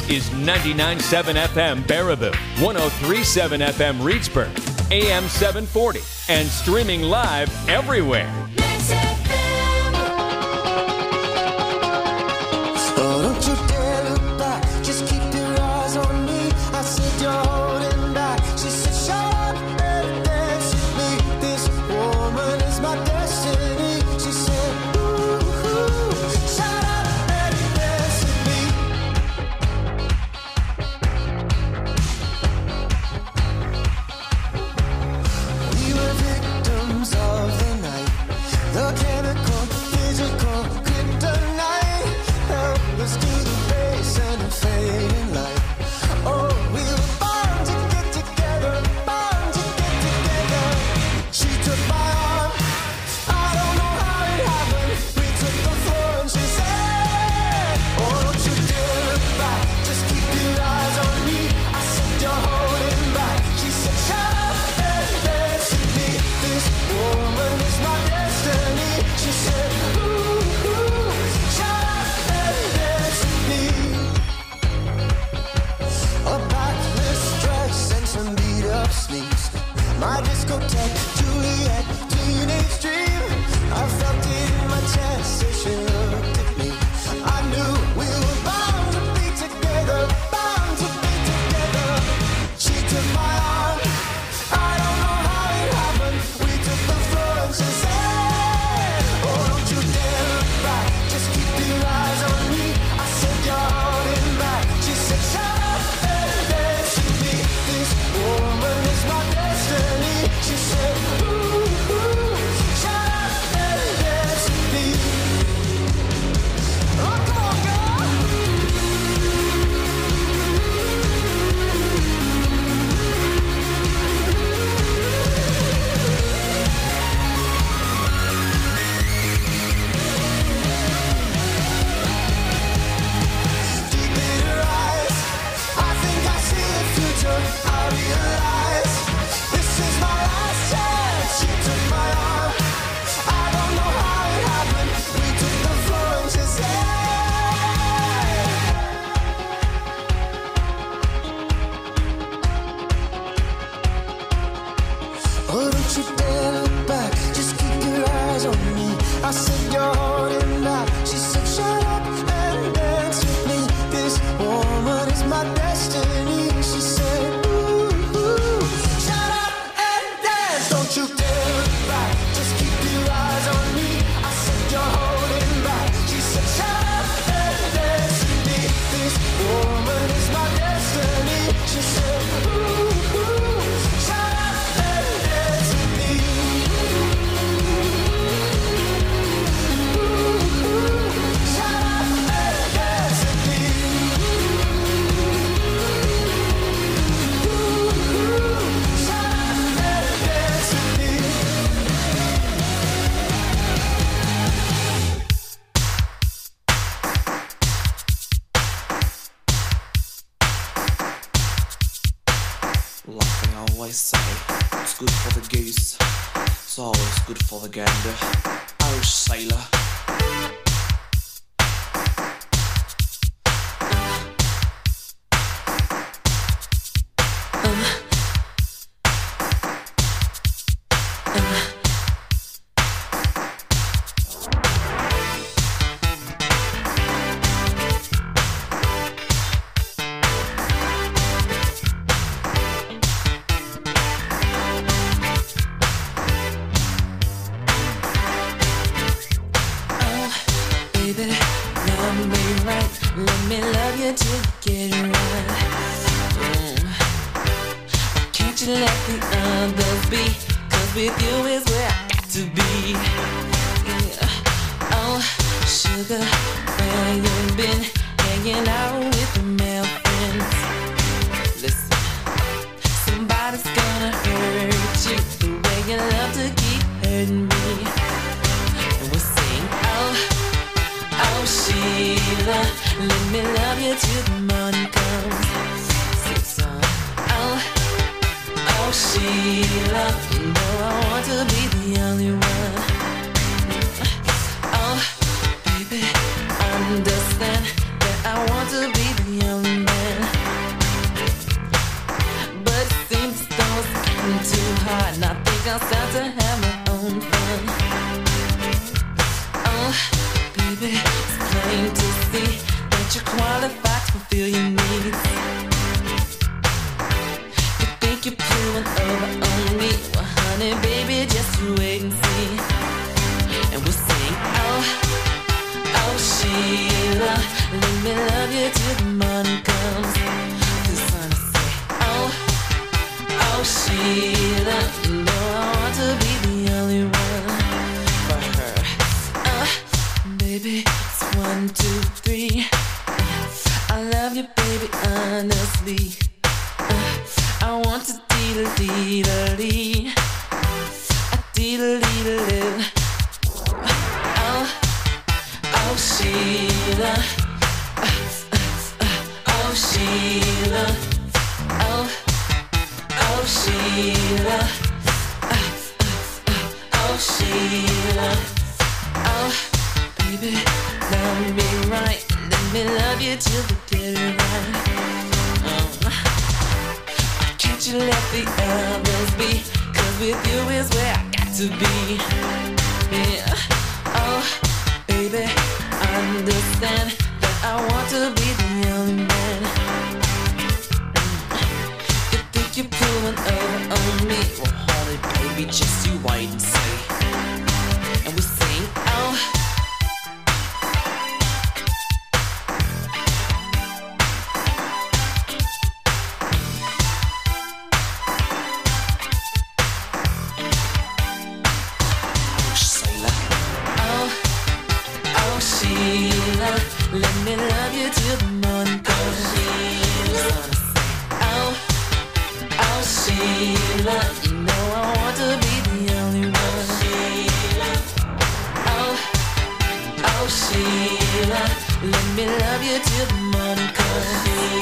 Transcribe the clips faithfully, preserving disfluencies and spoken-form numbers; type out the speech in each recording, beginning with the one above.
is ninety-nine point seven F M Baraboo, one oh three point seven F M Reedsburg, A M seven forty, and streaming live everywhere. Oh, don't you dare look back, just keep your eyes on me. I said you're holding back. She said shut up and dance with me. This woman is my destiny. She said ooh, ooh, shut up and dance with me. We were victims of the night, the chemical, physical kryptonite. Help us to the base and the fading light. Oh, we were bound to get together, bound to get together. She took my arm, I don't know how it happened. We took the floor and she said, oh, don't you dare look back, just keep your eyes on me. I said you're holding back. She said shut up and dance with me. This woman is my destiny. She said ooh, ooh, shut up and dance with me. A backless dress and some beat up sneaks. My discotheque, Juliet, teenage dream. I felt it in my chest as she looked at me. I knew we were bound to be together, bound to be together. She took my arm, I don't know how it happened. We took the floor and she said, oh, don't you dare look back, just keep your eyes on me. I said you're holding back. She said shut up and dance with me. This woman is my destiny. She said ooh, ooh, shut up and dance with me. Oh, come on, girl. Deep in her eyes, I think I see the future. I realize this is my last chance. She took my arm, I don't know how it happened. We took the floor and she said, oh, don't you dare look back, just keep your eyes on me. I said you're holding back. She said shut up and dance with me. This woman is my destiny. She said ooh, ooh, shut up and dance. Don't you dare look back, just keep your eyes on me. I said you're holding back. She said shut up and dance with me. This woman is my destiny. She said ooh, ooh, shut up and dance with me. Ooh, ooh, shut up and dance with me. Ooh, ooh, shut up and dance with me. Like they always say, it's good for the goose, it's always good for the gander. Oh, sailor. Baby, love me right. Let me love you till you get it right. Mm. Can't you let the others be? 'Cause with you is where I got to be. Yeah. Oh, sugar, where you been? Hanging out with the male friends. Listen, somebody's gonna hurt you the way you love to keep hurting me. And we'll sing, oh, oh Sheila, let me love you till the morning comes. Sing song, oh, oh Sheila, you know I want to be the only one. Oh, baby, understand that I want to be the only man. working too hard, and I think I'll start to have my own fun. Oh, baby, it's plain to see that you're qualified to fulfill your needs. You think you're pulling over on me? Well, honey, baby, just you wait and see. And we'll sing, oh, oh, Sheila, let me love you till the morning comes. This son I say, oh, oh, Sheila, you know I want to be the only one for her. Uh, baby, it's one, two, three. I love you, baby, honestly. Uh, I want to dee-da-dee-da-dee. A dee-da-dee-da-dee. Oh, oh, Sheila. Uh, uh, uh, oh, Sheila. Oh, oh, Sheila. Uh, uh, uh, oh, Sheila. Oh, baby, love me right. Let me love you till the get it right. Oh, can't you let the others be? 'Cause with you is where I got to be. Yeah. Oh, baby, understand that I want to be the only man. You think you're pulling over on me? Well, honey, baby, just you wait and see. And we sing, oh, let me love you till the morning comes. Oh, oh, Sheila, you know I want to be the only one. Oh, oh, Sheila, let me love you till the morning comes.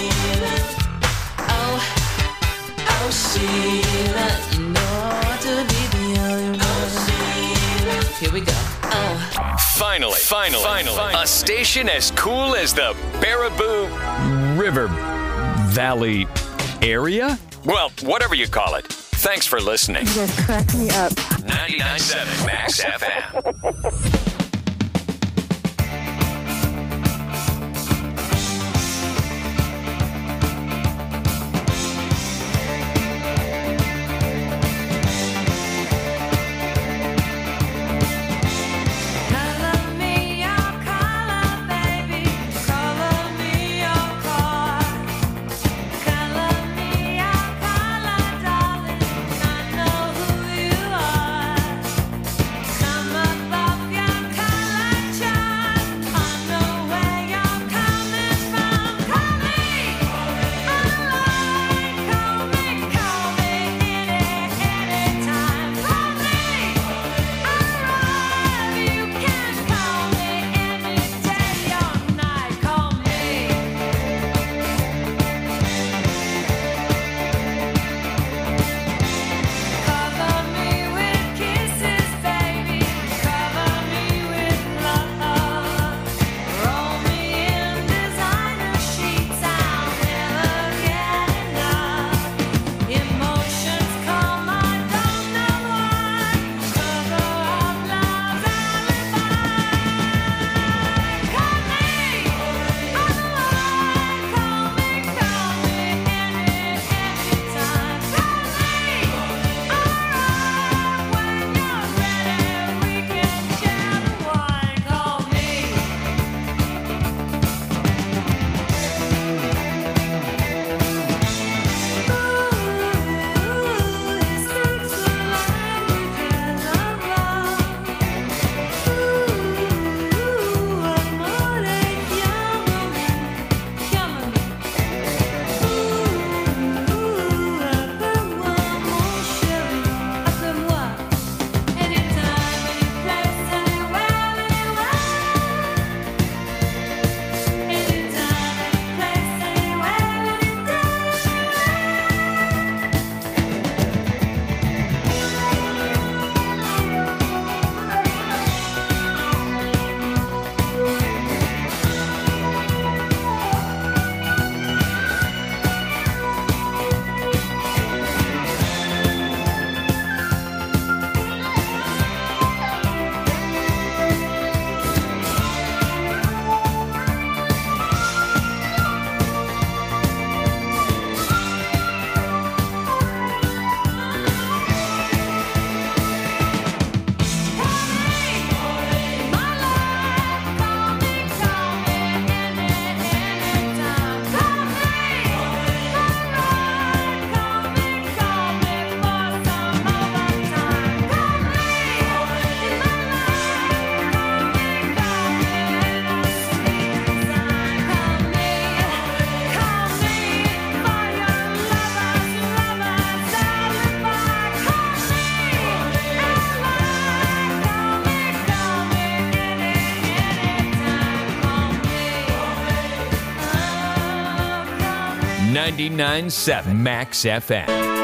Oh, oh, Sheila, you know I want to be the only one. Here we go. Oh. Finally, finally, finally, a station as cool as the Baraboo River Valley area? Well, whatever you call it. Thanks for listening. You guys crack me up. ninety-nine point seven Max F M. Some above your ninety-nine point seven Max F M.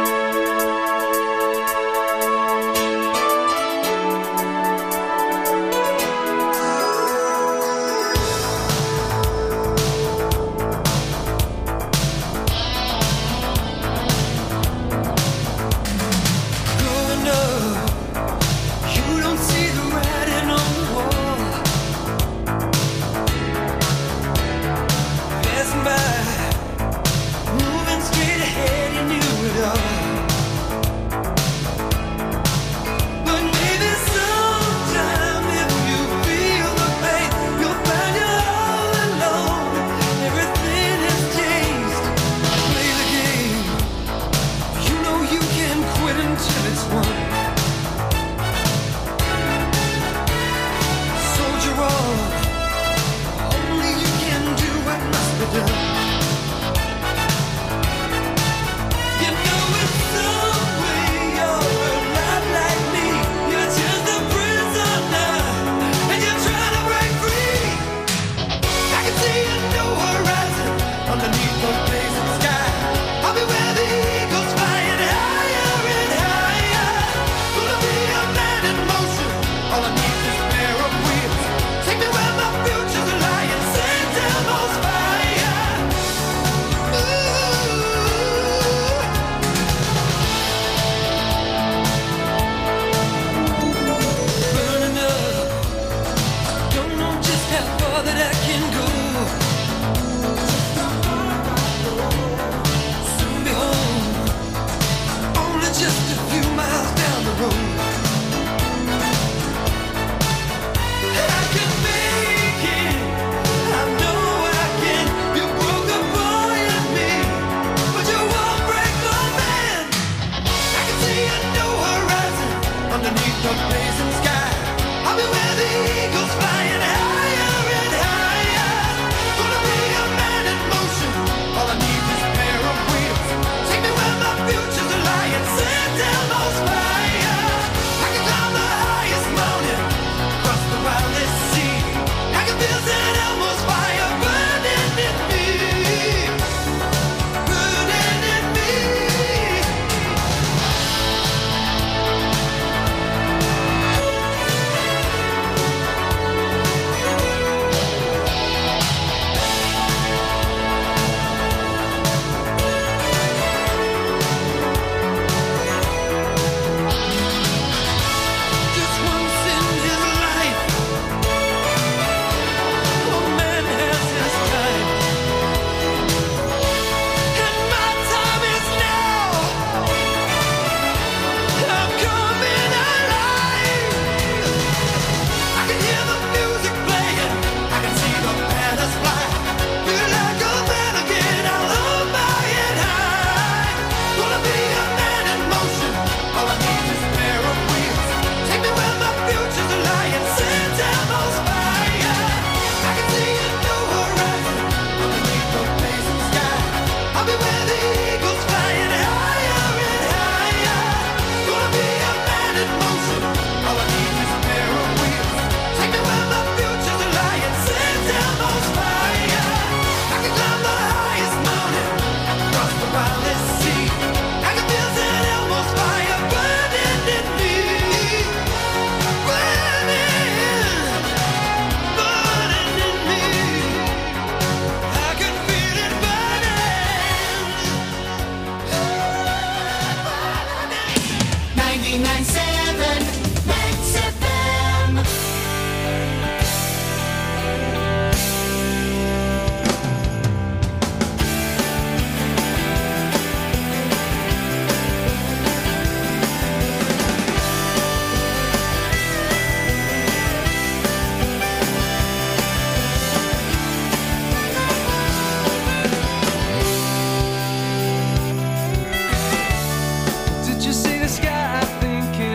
Did you see the sky thinking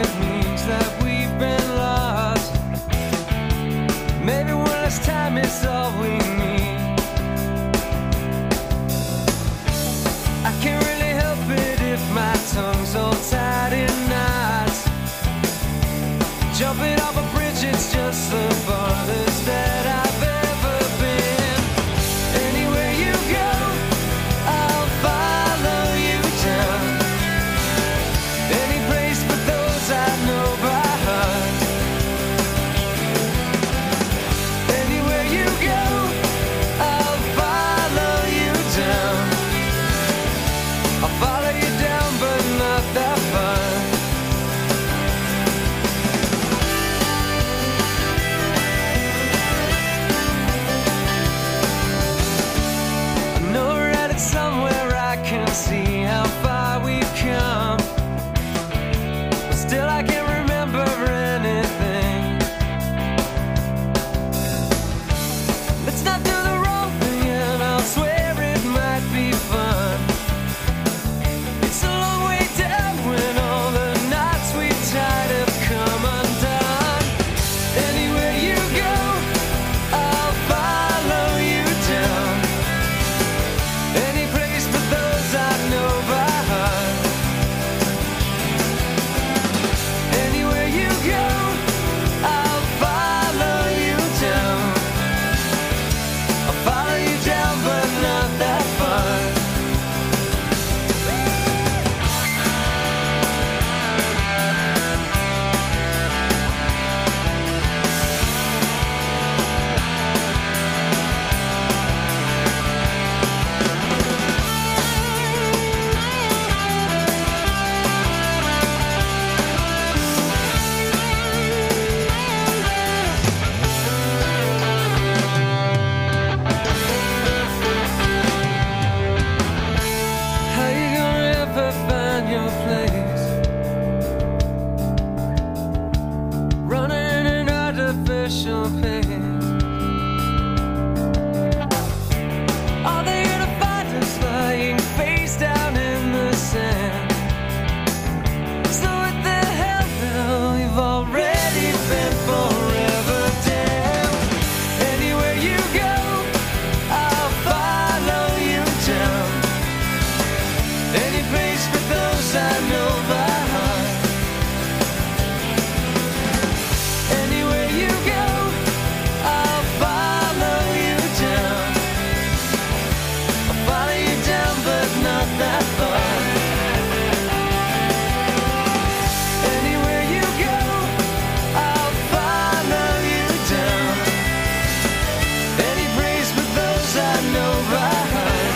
still I can't remember anything. Let's not do the wrong thing and I'll swear it might be fun. It's a long way down when all the knots we tied have come undone. Anywhere you go, I'll follow you down. Any place but those I know by heart. Anywhere you go, I'll follow you down. I'll follow you down, but not that far. How you gonna ever find your place? Running an artificial pace. Are they gonna find us lying face down in the sand? So what the hell now? We've already been forever damned. Anywhere you go, I'll follow you down. Any place but those I know by heart. Anywhere you go, I'll follow you down. I'll follow you down, but not that far. Anywhere you go, I'll follow you down. Any place but those I know by heart.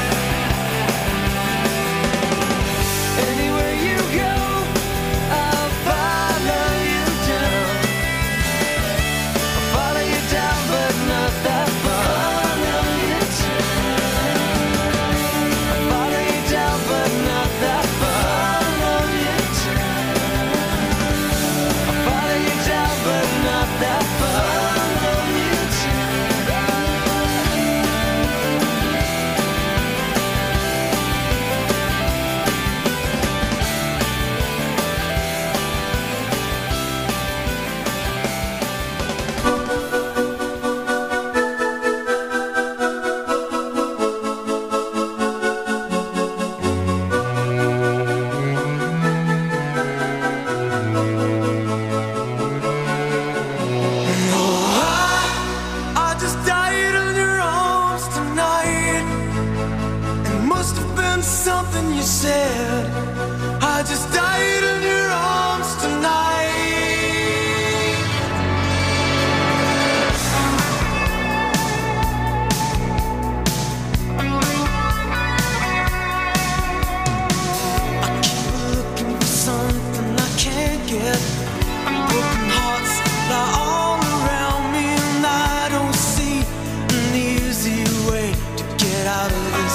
Anywhere you go, I'll follow you down. I'll follow you down, but not that far. I'll follow you down, but not that far. I'll follow you down, but not that far. I just died in your arms tonight. It must have been something you said. I just died in your arms tonight. I keep looking for something I can't get. Broken hearts lie all around me, and I don't see an easy way to get out of this.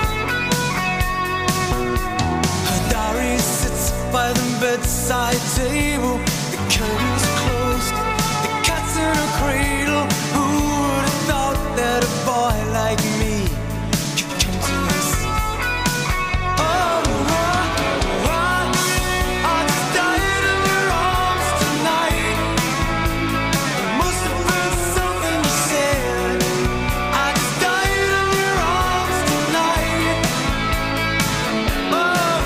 Her diary sits by the bedside table. The curtains closed, the cat's in a cradle. Who would have thought that a boy like me could come to this? Oh, I, I just died in your arms tonight. It must have been something you said. I just died in your arms tonight. Oh,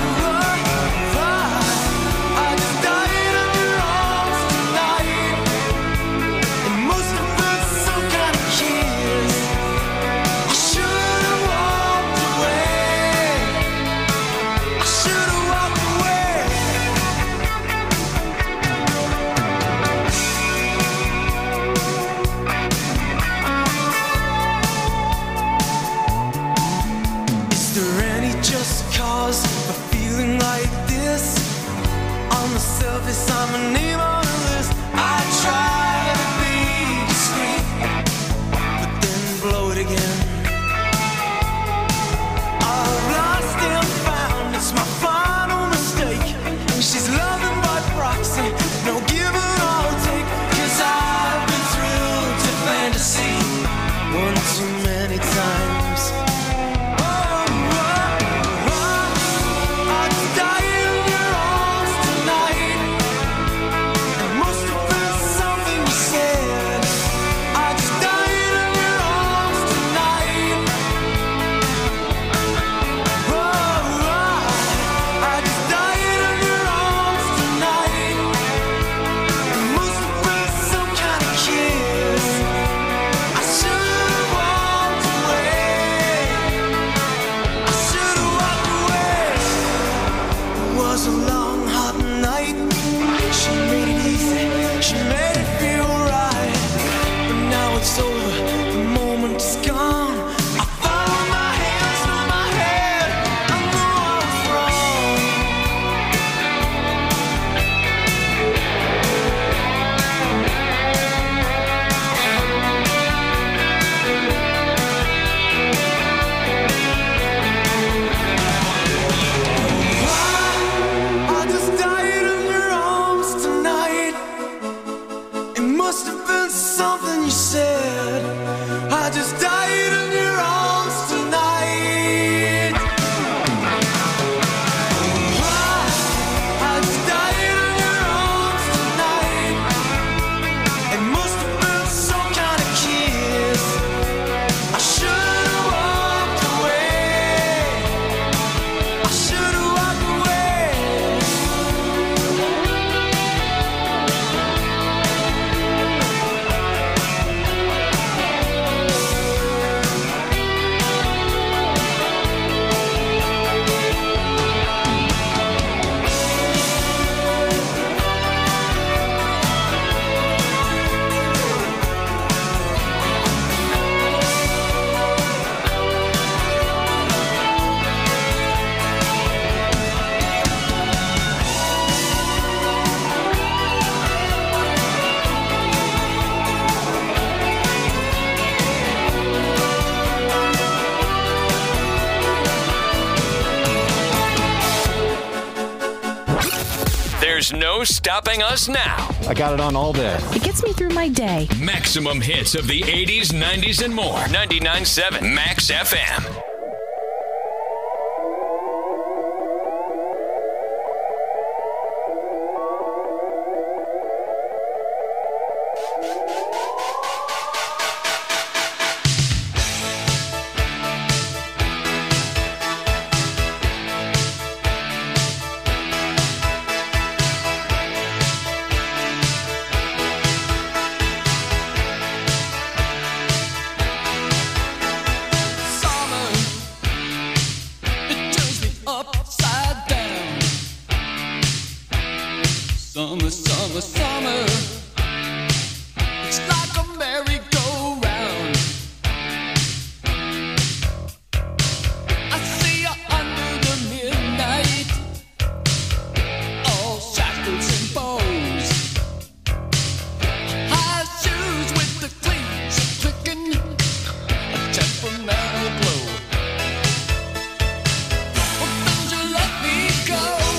I, I just died in your arms tonight. It must have been some kind of kiss. I should have walked away. I should have walked away. Is there any just cause for feeling like this? On the surface, I'm a name on a list. I try to be discreet, but then blow it again. I've lost and found, it's my final mistake. She's loving by proxy, There's no stopping us now. I got it on all day. It gets me through my day. Maximum hits of the eighties, nineties, and more. ninety-nine point seven Max F M. Summer, summer, summer. It's like a merry-go-round. I see you under the midnight, all shackles and bows. High shoes with the cleats clicking, a temperamental glow. Well, don't you let me go.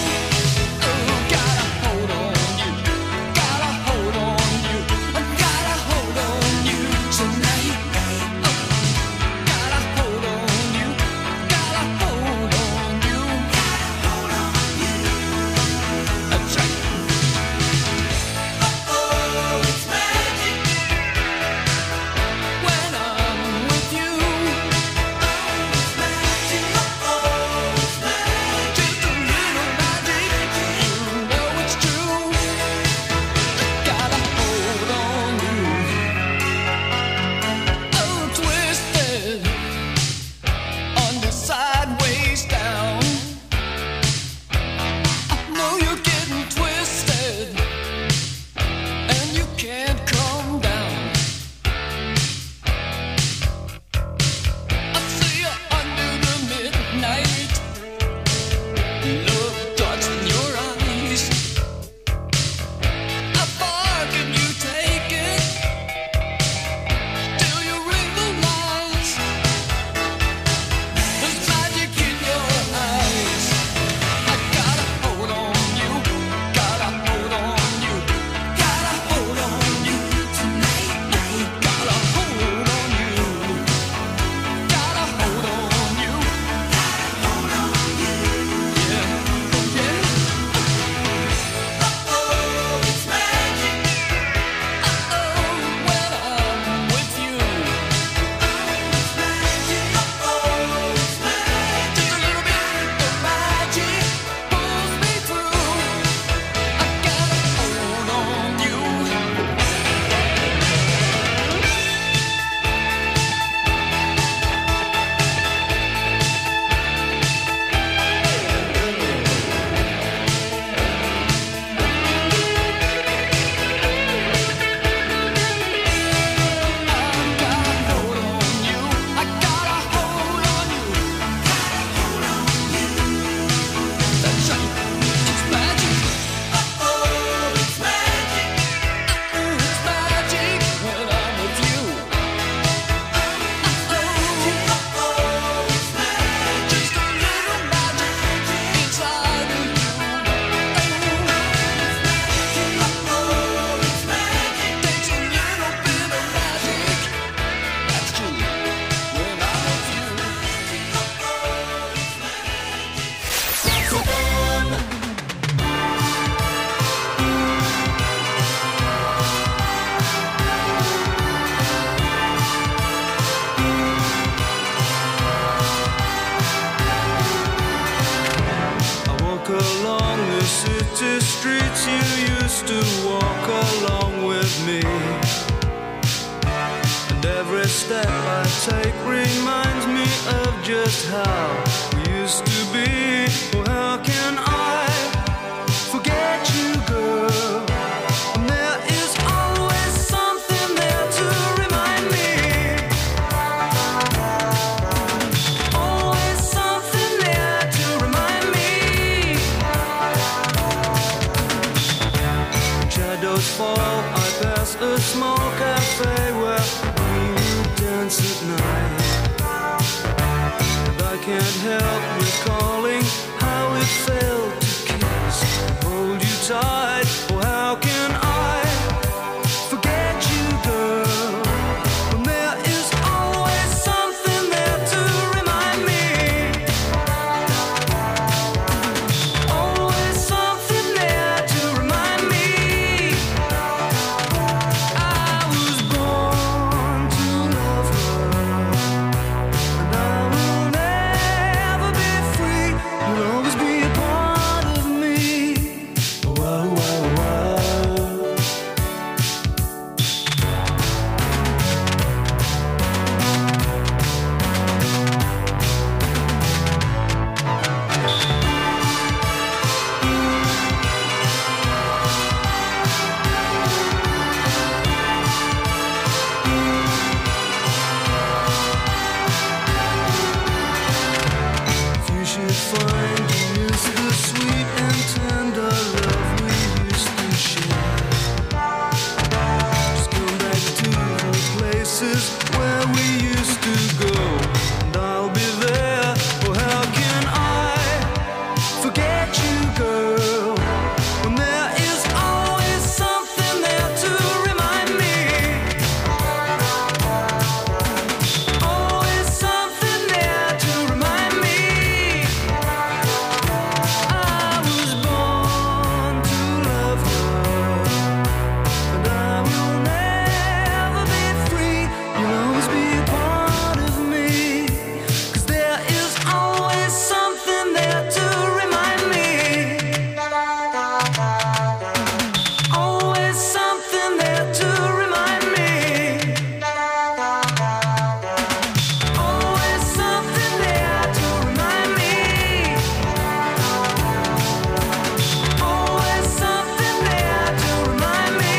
Step I take reminds me of just how we used to be. Well, how can I forget you, girl? And there is always something there to remind me. Always something there to remind me. Shadows fall, I pass a small cafe where dance at night, and I can't help recalling how it felt to kiss and hold you inside. Oh, how can I forget you, girl? When there is always something there to remind me. Always something there to remind me. I was born to love her, and I will never be free. You'll always be a part of me. Whoa, whoa, whoa. You should find you is the sweet and tender love we used to share. Just go back to the places where we used to go, and I'll be there. Oh, how can I forget you, girl? When there is always something there to remind me. Always something there to remind me. I was born to love her, and I will never be free. You'll always be a part of me, 'cause there is always something there to remind me. Always something there to remind me. Always something there to remind me. Always something there to remind me.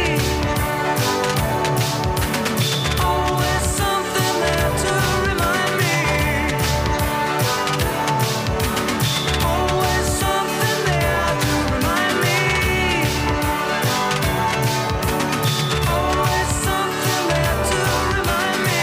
Always something there to remind me. Always something there to remind me. Always something there to remind me.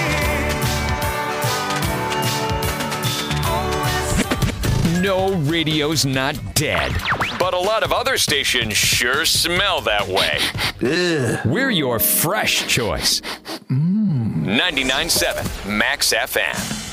Always. No, radio's not dead. But a lot of other stations sure smell that way. We're your fresh choice. ninety-nine point seven Max F M.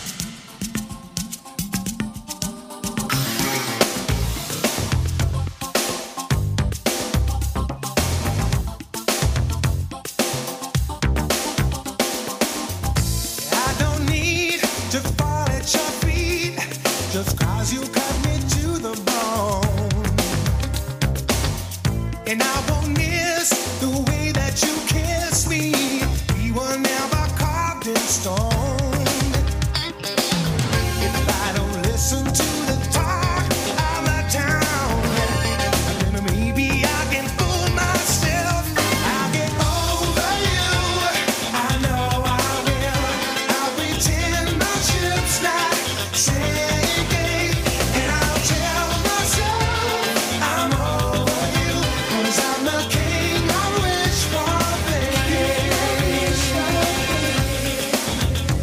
I don't need to fall at your feet just 'cause you cut me to the bone. And I won't miss the way that you kiss me. We were never carved in stone. If I don't listen to the talk of the town, then maybe I can fool myself. I'll get over you. I know I will. I'll pretend my ship's not sinking, and I'll tell myself I'm over you, 'cause I'm the king of wish for thinking.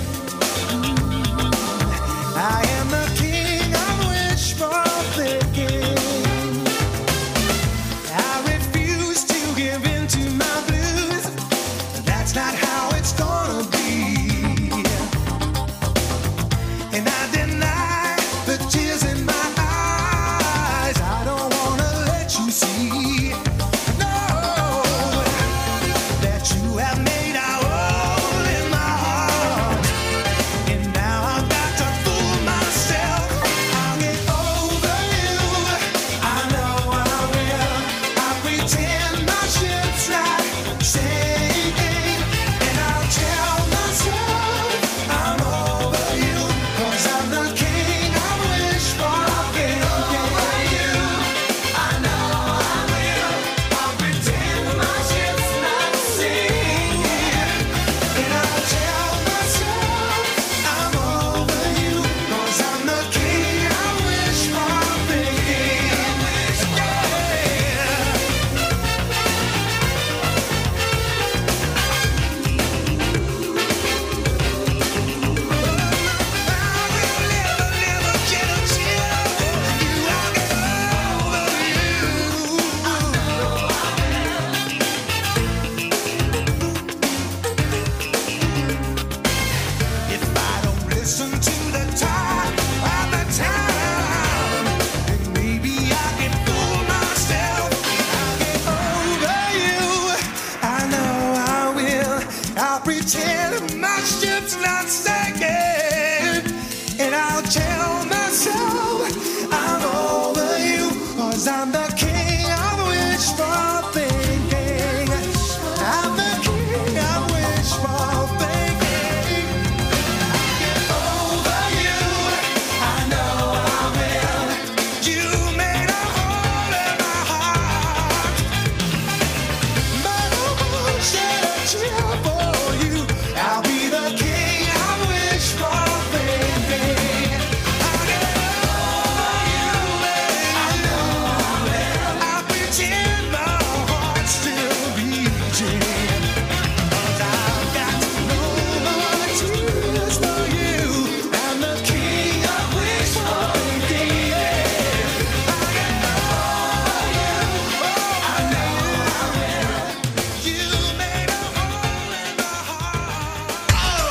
pretend my ship's not sinking, and I'll tell myself I'm over you, 'cause I'm the king of wishful thinking. I'm the king of wishful thinking. Get over you, I know I will. You made a hole in my heart, but I won't shed a tear for you. I'll be the king of wishful thinking. I'll get over you, I know I will. I'll pretend my heart's still beating, 'cause I've got no more tears for you. I'm the king of wishful thinking. I'll get over you, oh, I know I will. You made a hole in my heart.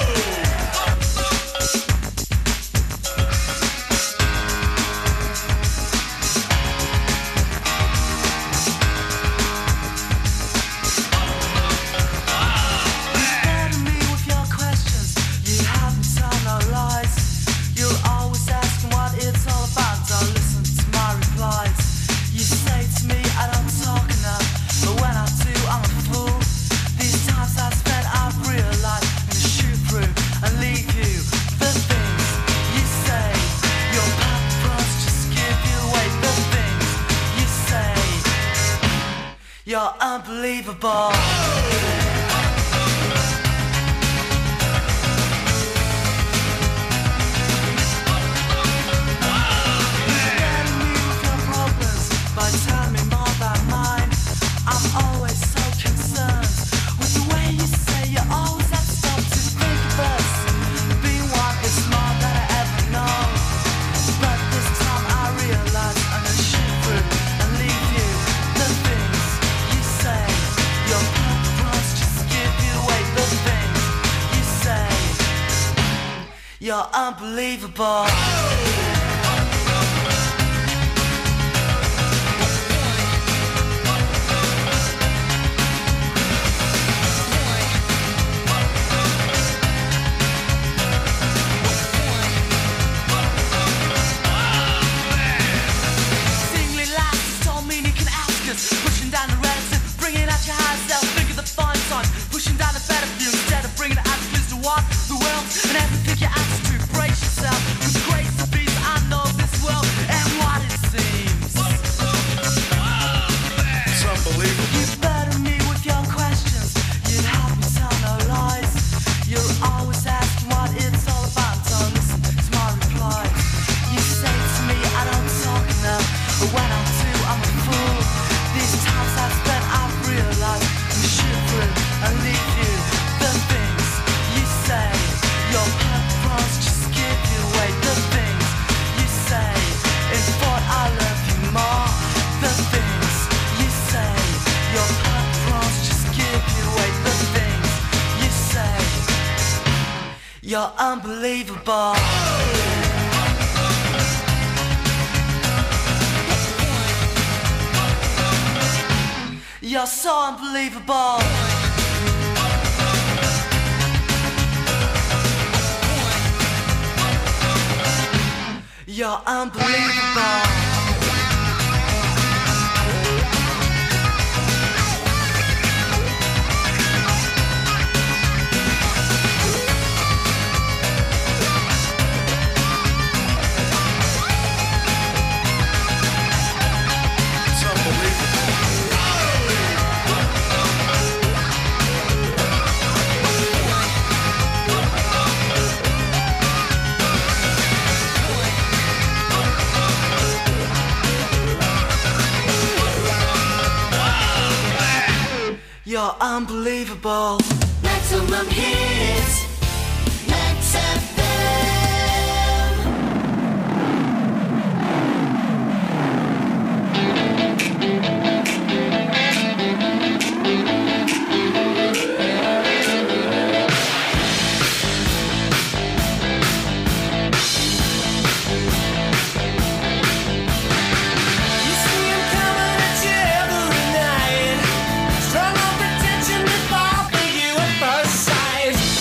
Burden me with your questions. You haven't told no lies. You're always asking what it's all about. Don't listen to my replies. You say to me I don't talk enough, but when I do, I'm a fool. These times I spent, I've realized I'm gonna shoot through and leave you. The things you say, your purpose just give you away. The things you say, you're unbelievable. Burden me with your problems by telling me more about mine. I'm always so concerned with the way you say you always have to stop to think of us. Being one is more than I ever know, but this time I realize I'm gonna shoot through and leave you. The things you say, your purpose just give you away. The things you say, you're unbelievable. Singly lasses don't mean you can ask us. Pushing down the relative, bringing out your higher self. Think of the fine times, pushing down the better view instead of bringing it out close to what the world and everything you ask to. Brace yourself, 'cause grace and peace, I know this world and what it seems. It's unbelievable. You burden me with your questions. You haven't told no lies. You're always asking what it's all about. Don't listen to my replies. You say to me I don't talk enough, but when I do, I'm a fool. These times I've spent, I've realized I'm shoot through and leave you. The things you say, your purpose just give you away. The things you say, in thought I love you more. The things you say, your purpose just give you away. The things you say, you're unbelievable. You're so unbelievable. You're unbelievable. It's unbelievable. You're unbelievable. Maximum hits, Max F M. You see 'em coming at you every night. Strong on pretension to fall for you at first sight.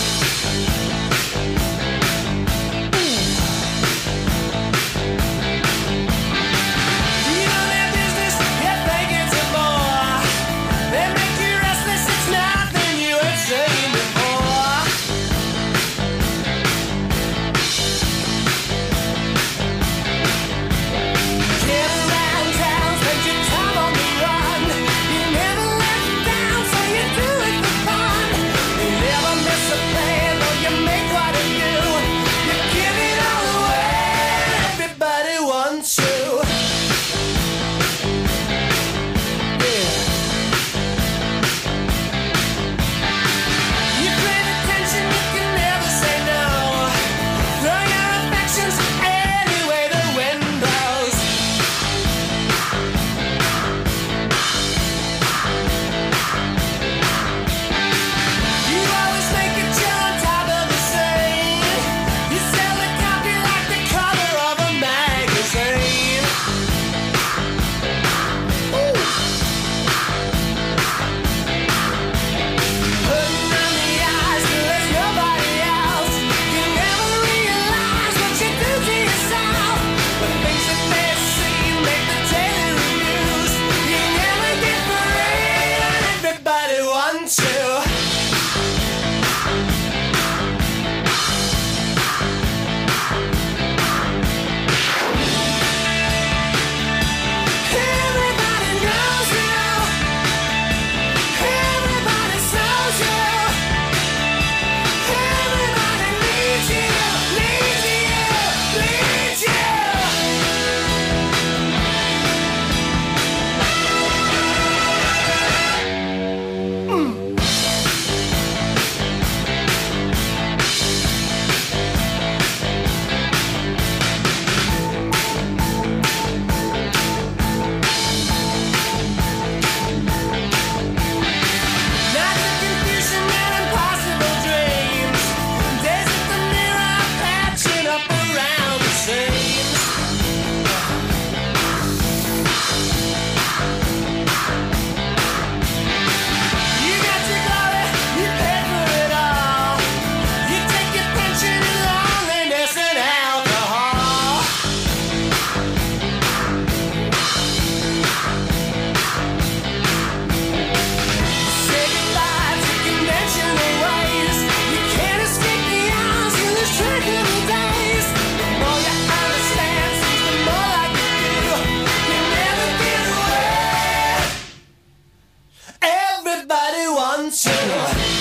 Everybody wants you.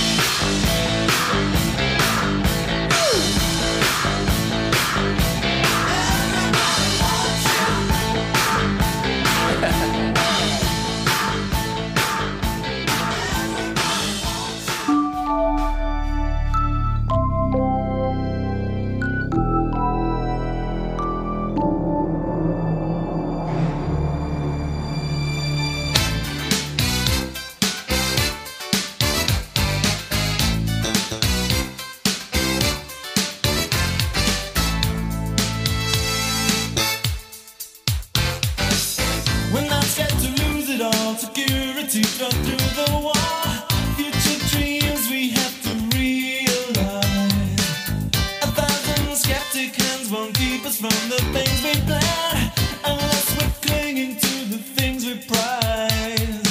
We're not scared to lose it all. Security thrown through the wall. Future dreams we have to realize. A thousand skeptic hands won't keep us from the things we plan, unless we're clinging to the things we prize.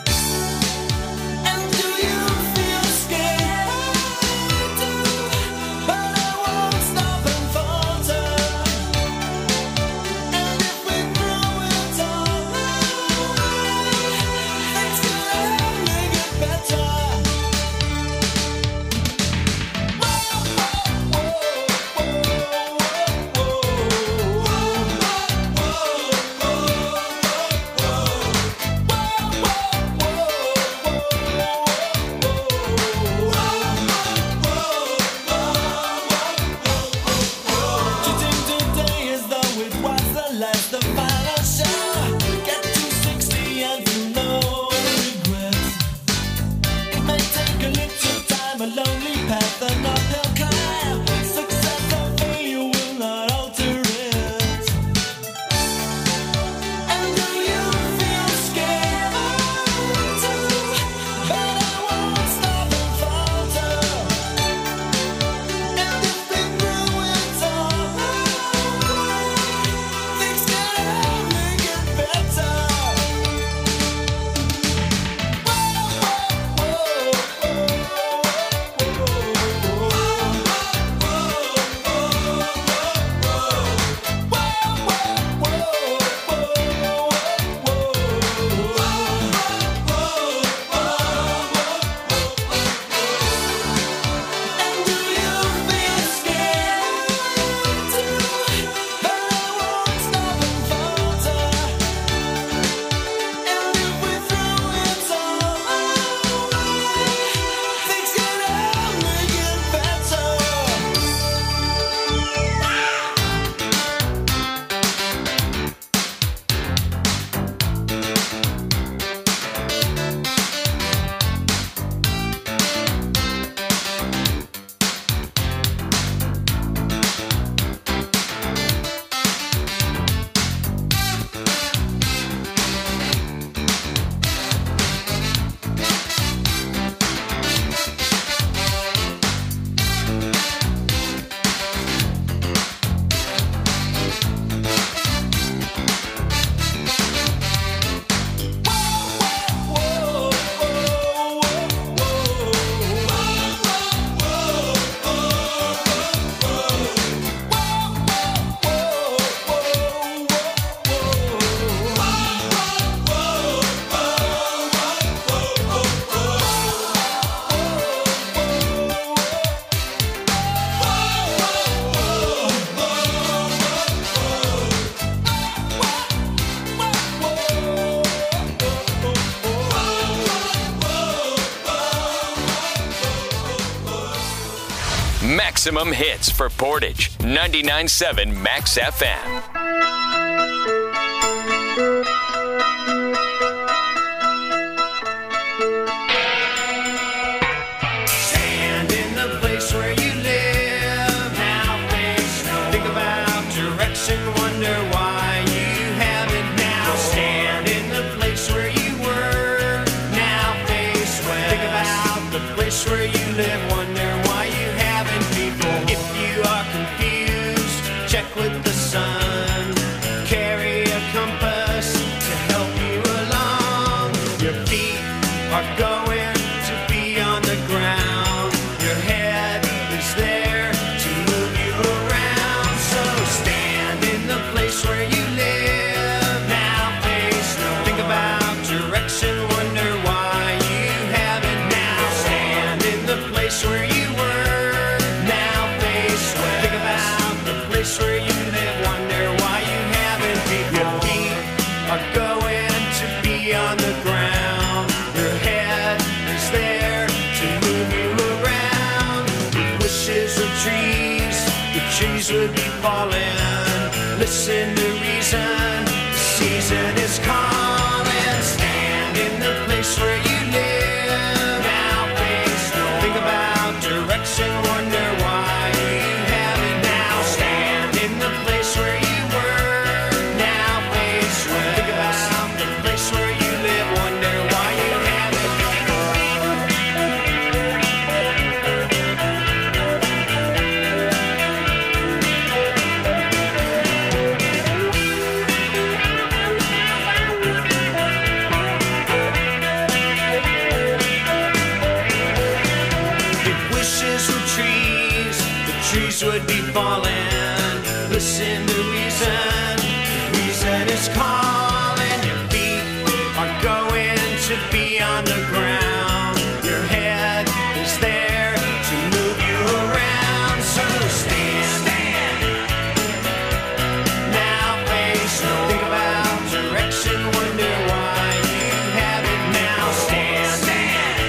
And do you feel scared? But I won't stop and falter. And if we throw it all away, things can only get better. Whoa, whoa, whoa, whoa, whoa, Cheating today as though it was the last, the final show. Get to sixty and feel no regrets. It may take a little time, a lonely path, an uphill climb. Success or failure will not alter it. And do you feel scared too? But I won't stop and falter. And if we throw it all away, things can only get better. And do you feel scared too? But I won't stop and falter. And if we throw it all away, things can only get better. Maximum hits for Portage. ninety-nine point seven Max F M. Stand in the place where you live. Now face no. Think about direction. Wonder why you haven't now. Stand in the place where you were. Now face west. Think about the place where you live. Wonder why you haven't before. If you are confused, check with the sun. Carry a compass to help you along. Your feet are going to be on the ground. Your head is there to move you around. So stand in the place where you live. Now face no. Think about direction. Wonder why you trees would be falling. Listen to reason, the season is calling. Stand in the place where you live. Now face no. Think about direction, wonder why you have it now. Stand in the place where you were. Now face where. Think about the place where you live, wonder why you have it. Trees would be falling. Listen to reason. Reason is calling. Your feet are going to be on the ground. Your head is there to move you around. So stand, stand. Now face no. Think about direction. Wonder why you have it now. Stand, stand.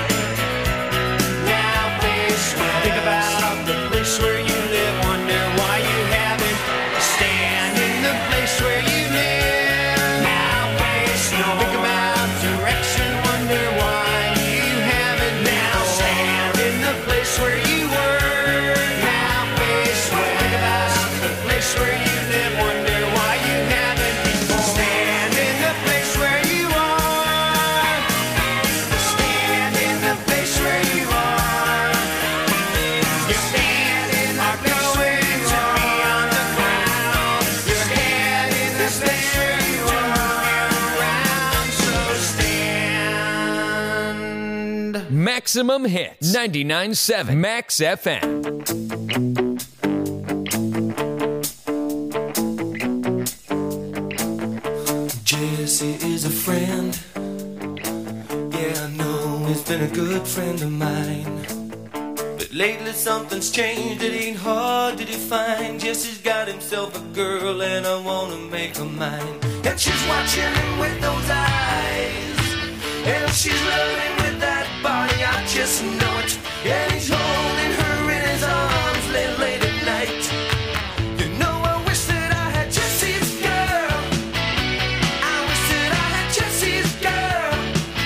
Now face no. Think about the place where you live, wonder why you haven't. Stand in the place where you live. Now face no. Think about direction, wonder why you haven't. Now stand in the place where you were. Now face where. Think about the place where you live, wonder why you haven't. Stand in the place where you are. Stand in the place where you are. You stand in the place where you are on the ground. Your head in the place where you are around. So stand. Maximum Hits, ninety-nine point seven Max F M. Jesse is a friend. Yeah, I know he's been a good friend of mine. But lately something's changed, it ain't hard to define. Jesse's got himself a girl and I wanna make her mine. And she's watching him with those eyes, and she's loving him with that body, I just know it. And he's holding her in his arms late, late at night. You know I wish that I had Jesse's girl. I wish that I had Jesse's girl.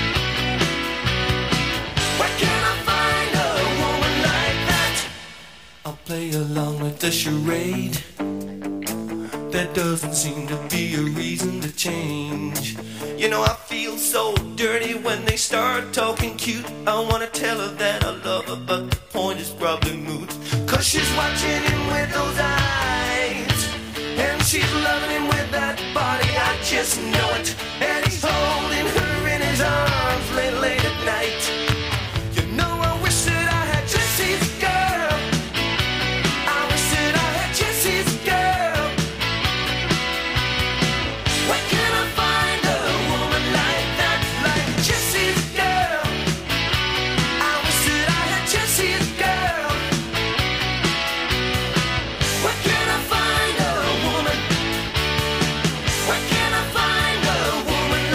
Where can I find a woman like that? I'll play along with the charade. There doesn't seem to be a reason to change. You know I feel so dirty when they start talking cute. I wanna tell her that I love her, but the point is probably moot. Cause she's watching him with those eyes, and she's loving him with that body, I just know it. And he's holding her in his arms late, late at night. You know I wish that I had Jesse's girl. I wish that I had Jesse's girl. Where can I find a woman like that, like Jesse's girl? I wish that I had Jesse's girl. Where can I find a woman? Where can I find a woman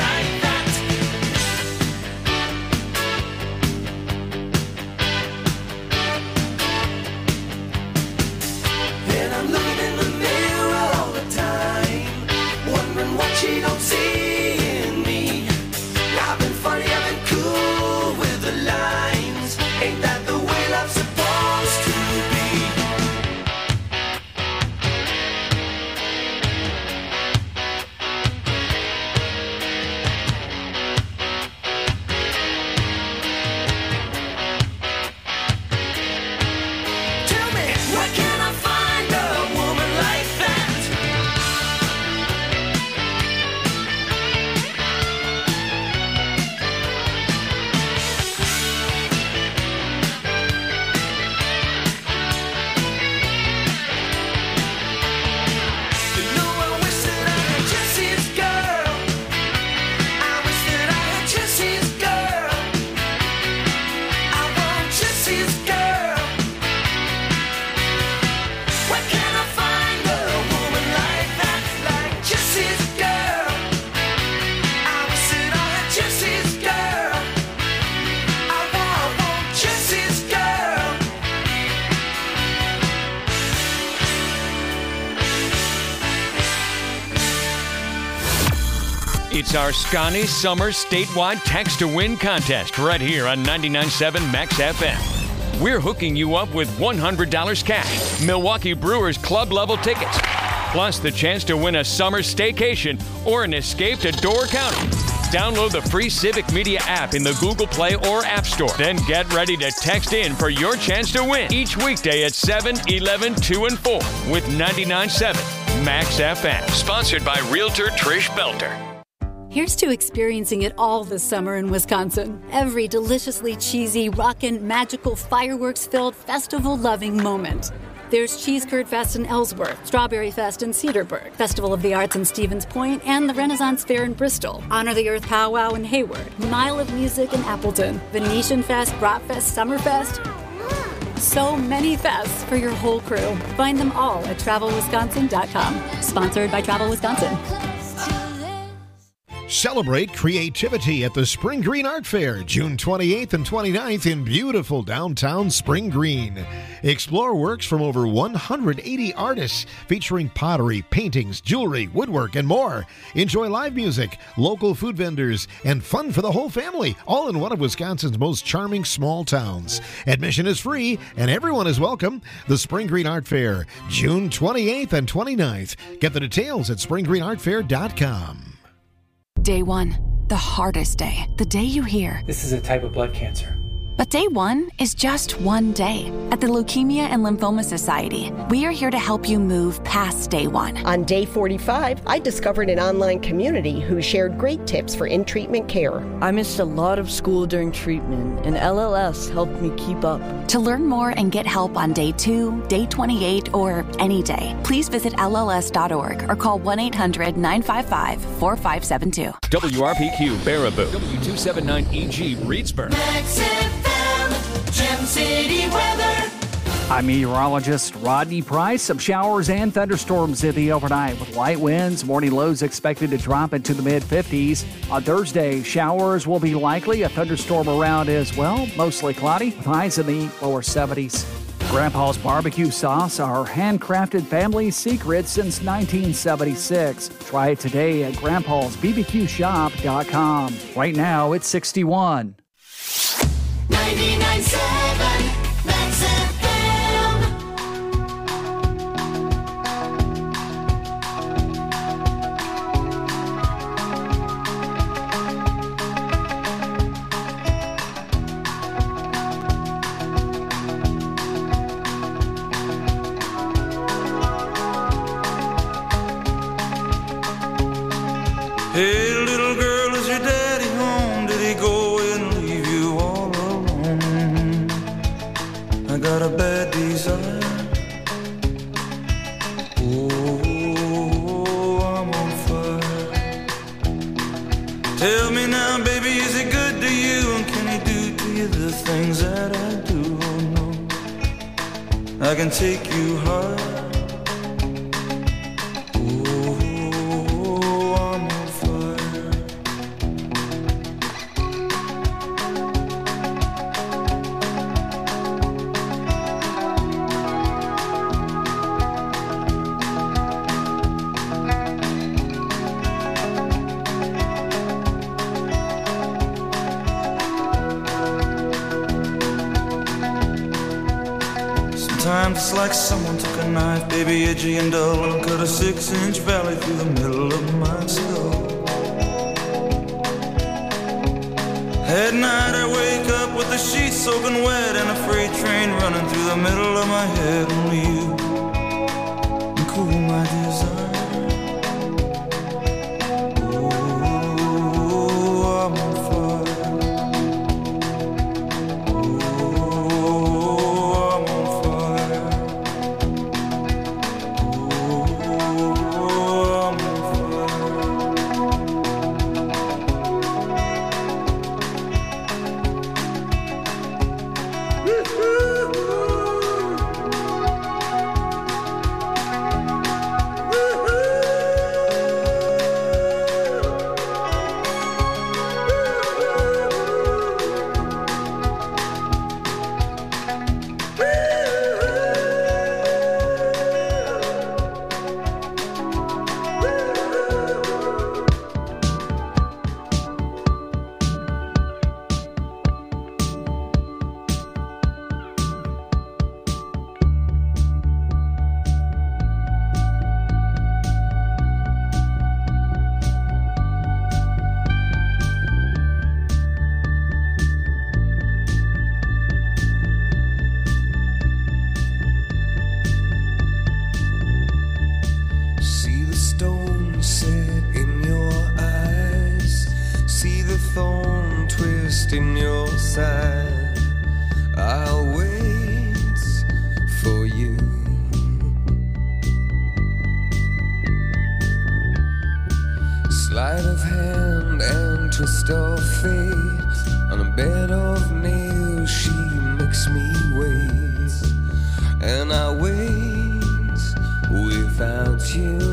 It's our Scotty Summer statewide Text to Win contest right here on ninety-nine point seven Max F M. We're hooking you up with one hundred dollars cash, Milwaukee Brewers club-level tickets, plus the chance to win a summer staycation or an escape to Door County. Download the free Civic Media app in the Google Play or App Store. Then get ready to text in for your chance to win each weekday at seven, eleven, two, and four with ninety-nine point seven Max F M. Sponsored by Realtor Trish Belter. Here's to experiencing it all this summer in Wisconsin. Every deliciously cheesy, rockin', magical, fireworks-filled, festival-loving moment. There's Cheese Curd Fest in Ellsworth, Strawberry Fest in Cedarburg, Festival of the Arts in Stevens Point, and the Renaissance Fair in Bristol, Honor the Earth Powwow in Hayward, Mile of Music in Appleton, Venetian Fest, Bratfest, Summerfest. So many fests for your whole crew. Find them all at travel wisconsin dot com. Sponsored by Travel Wisconsin. Celebrate creativity at the Spring Green Art Fair, June twenty-eighth and twenty-ninth in beautiful downtown Spring Green. Explore works from over one hundred eighty artists featuring pottery, paintings, jewelry, woodwork, and more. Enjoy live music, local food vendors, and fun for the whole family, all in one of Wisconsin's most charming small towns. Admission is free, and everyone is welcome. The Spring Green Art Fair, June twenty-eighth and twenty-ninth. Get the details at spring green art fair dot com. Day one, the hardest day, the day you hear, "This is a type of blood cancer." But day one is just one day. At the Leukemia and Lymphoma Society, we are here to help you move past day one. On day forty-five, I discovered an online community who shared great tips for in-treatment care. I missed a lot of school during treatment, and L L S helped me keep up. To learn more and get help on day two, day twenty-eight, or any day, please visit L L S dot org or call one eight hundred nine five five four five seven two. W R P Q Baraboo, W two seventy-nine E G Reedsburg. Max F M, Gem City weather. I'm meteorologist Rodney Price. Some showers and thunderstorms in the overnight with light winds. Morning lows expected to drop into the mid fifties. On Thursday, showers will be likely. A thunderstorm around as well. Mostly cloudy with highs in the lower seventies. Grandpa's Barbecue Sauce, our handcrafted family secret since nineteen seventy-six. Try it today at grandpas b b q shop dot com. Right now, it's sixty-one. ninety-nine point seven Max F M. Hey, little girl, is your daddy home? Did he go and leave you all alone? I got a bad desire. Oh, I'm on fire. Tell me now, baby, is he good to you? And can he do to you the things that I do? Oh, no, I can take you high. Sometimes it's like someone took a knife, baby, edgy and dull, and cut a six-inch valley through the middle of my skull. At night I wake up with the sheets soaking wet and a freight train running through the middle of my head. Only you can cool my desire. Oh, I'm on fire. side. I'll wait for you. Sleight of hand and twist of fate. On a bed of nails she makes me wait. And I wait without you.